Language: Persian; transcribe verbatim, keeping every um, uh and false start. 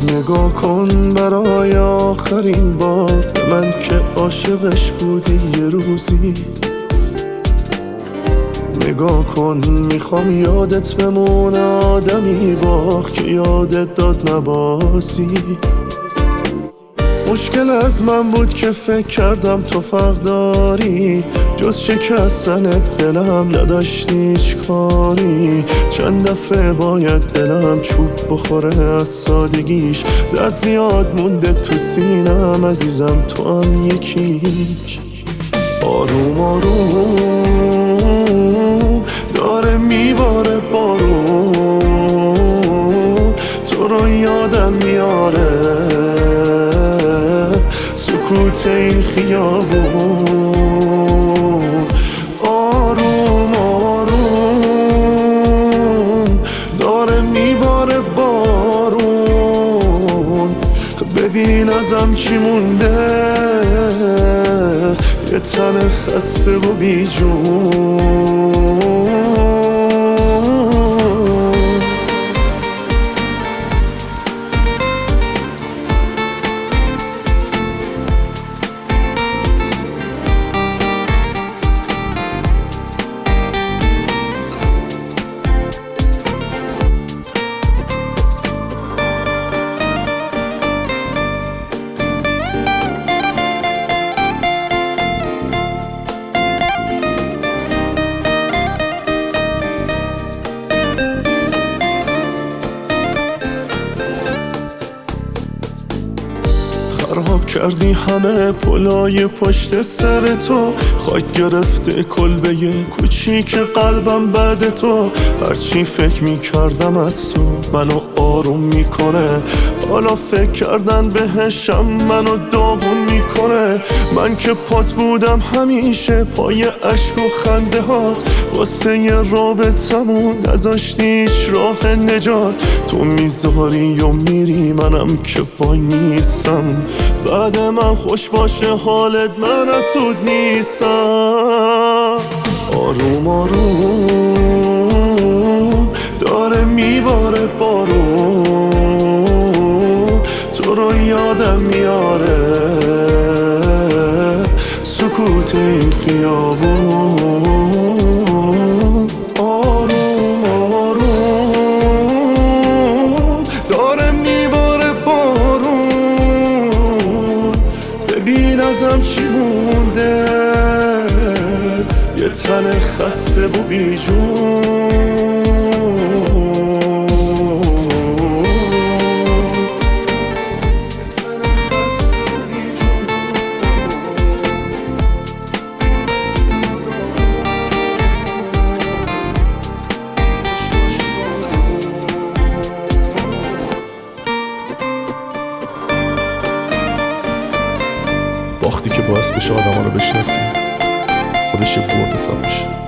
نگاه کن برای آخرین بار به من که عاشقش بودی یه روزی. نگاه کن میخوام یادت بمونه آدمی باخ که یادت داد نبازی. مشکل از من بود که فکر کردم تو فرق داری، جز شکستنت دلم نداشتی هیچ کاری. چند دفعه باید دلم چوب بخوره از سادگیش، درد زیاد مونده تو سینم عزیزم تو هم یکیش. آروم آروم داره میباره بارون، تو رو یادم میاره سکوت این خیابون. آروم آروم داره میباره بارون، ببین ازم چی مونده، یه تن خسته و بی جون. خراب کردی همه پلای پشت سر تو، خاک گرفته کلبه کوچیک قلبم بعد تو. هرچی فکر میکردم از تو منو آروم میکنه، حالا فکر کردن بهشم منو داغون میکنه. من که پات بودم همیشه پای عشق و خنده هات، واسه یه رابطمون نذاشتی هیچ راه نجات. تو میذاری و میری منم که وای نیستم، بعد من خوش باشه حالت من حسود نیستم. آروم آروم داره میباره بارون، تو رو یادم میاره سکوت این خیابون. آروم آروم داره میباره بارون، ببین ازم چی مونده، یه تن خسته و بی جون. وقتی که باعث بشه آدم ها رو بشناسی خودش یه برد حساب میشه.